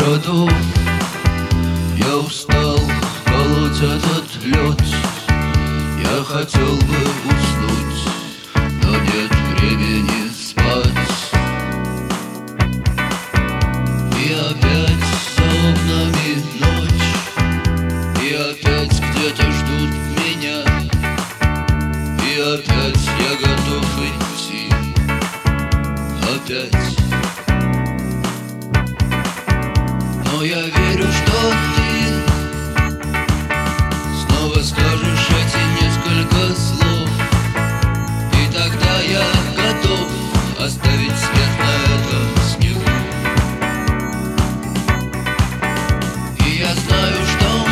городов. Я устал колоть этот лед. Я хотел бы уснуть, но нет времени спать. И опять за окнами ночь, и опять где-то ждут меня, и опять я готов идти, опять. Но я верю, что ты снова скажешь эти несколько слов, и тогда я готов оставить след на этом снегу. И я знаю, что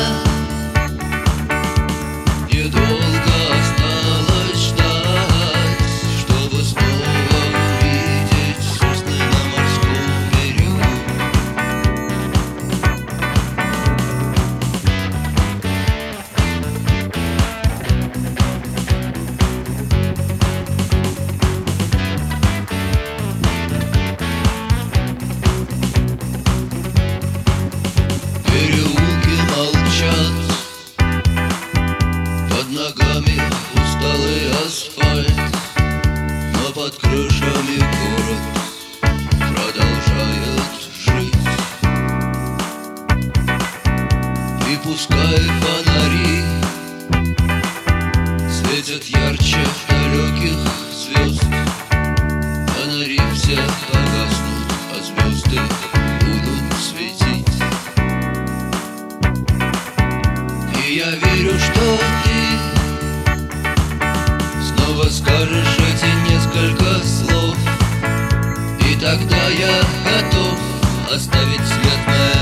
мне недолго осталось ждать, чтобы снова увидеть сосны на морском берегу. Переулки молчат, под ногами усталый асфальт, но под крышами город продолжает жить. И пускай фонари светят ярче далеких звезд, фонари все погаснут, а звезды будут светить. И я верю, что ты снова скажешь эти несколько слов, и тогда я готов оставить след на